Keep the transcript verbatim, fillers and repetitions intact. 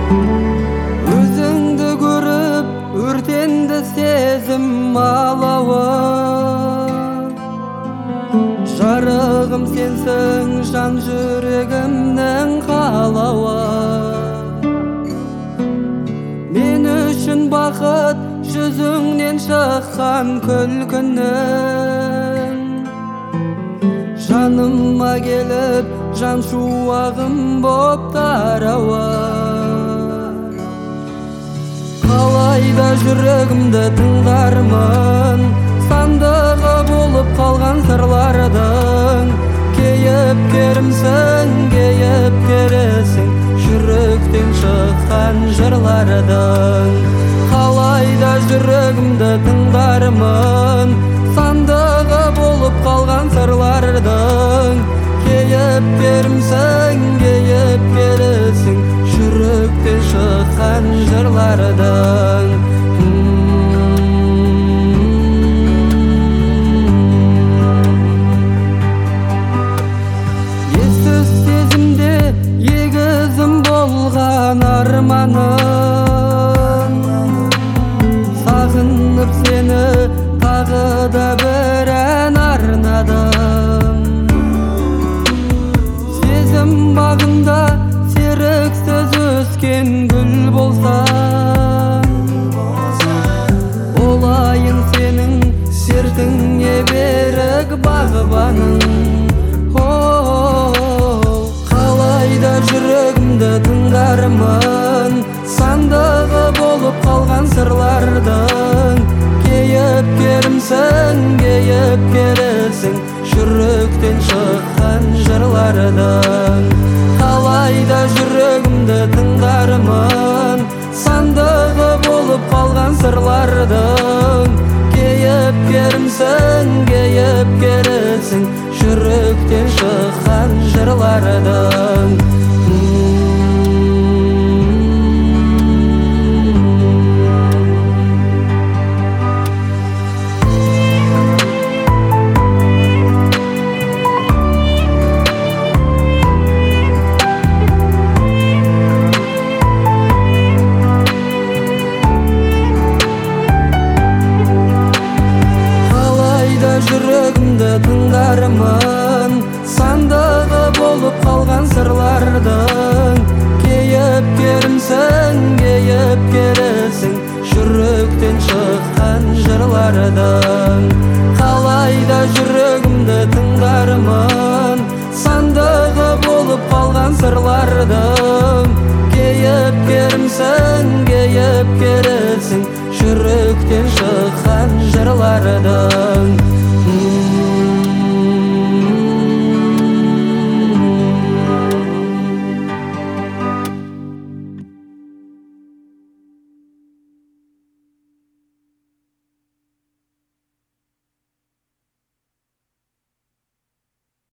Өзіңді көріп өртенді сезім алауы, жарығым сенсің жан жүрегімнің қалауы. Мен үшін бақыт жүзіңнен шыққан күлкінің, жаныма келіп жан шуағым боп тарауы. Қалайда жүрегімді тыңдармын, сандығы болып қалған сырлардың. Кейіпкерімсің, кейіпкерісің, жүректен шыққан жырлардың. Қалайда жүрегімді тыңдармын, сандығы болып қалған сырлардың. Кейіпкерімсің, кейіпкерісің, жүректен шыққан жырлардың. Ессіз сезімде егізім болған арманым, сағынып сені тағы да бір ән арнадым. Сезім бағында серіксіз өскен гүл болсам, олайын сенің сертіңе берік бағбаным. Қалайда жүрегімді тыңдармын, сандығы болып қалған сырлардың. Кейіпкерімсің, кейіпкерісің, жүректен шыққан жырлардың. Қалайда жүрегімді тыңдармын, сандығы болып қалған сырлардың. Кейіпкерімсің, кейіпкерісің, жүректен шыққан жырлардың.